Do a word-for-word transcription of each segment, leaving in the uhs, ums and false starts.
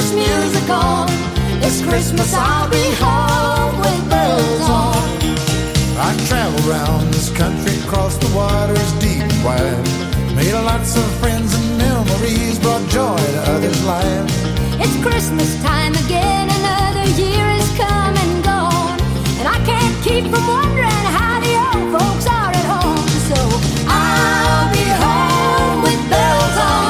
Christmas music on. This Christmas I'll be home with bells on. I traveled around this country, across the waters deep and wide. Made lots of friends and memories, brought joy to others' lives. It's Christmas time again, another year has come and gone, and I can't keep from wondering how the old folks are at home. So I'll be home with bells on.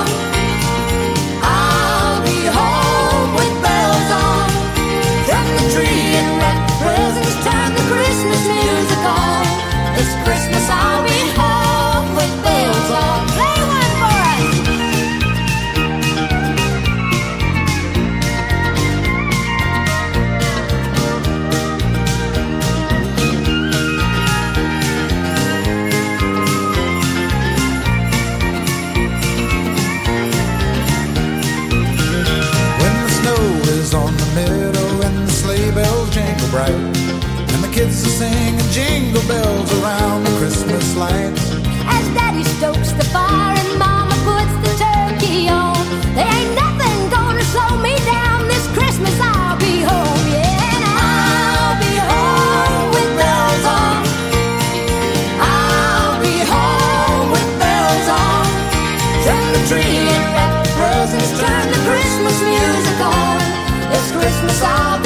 I'll be home with bells on. Trim the tree and wrap presents, turn the Christmas music on. This Christmas I'll be home with bells on. Play one for us. When the snow is on the meadow and the sleigh bells jingle bright, and the kids are singing jingle bells around the Christmas lights. As Daddy stokes the fire and Mama puts the turkey on, there ain't nothing gonna slow me down. This Christmas I'll be home, yeah, and I'll be home with bells on. I'll be home with bells on. Trim the tree and wrap presents, turn the Christmas music on. This Christmas I'll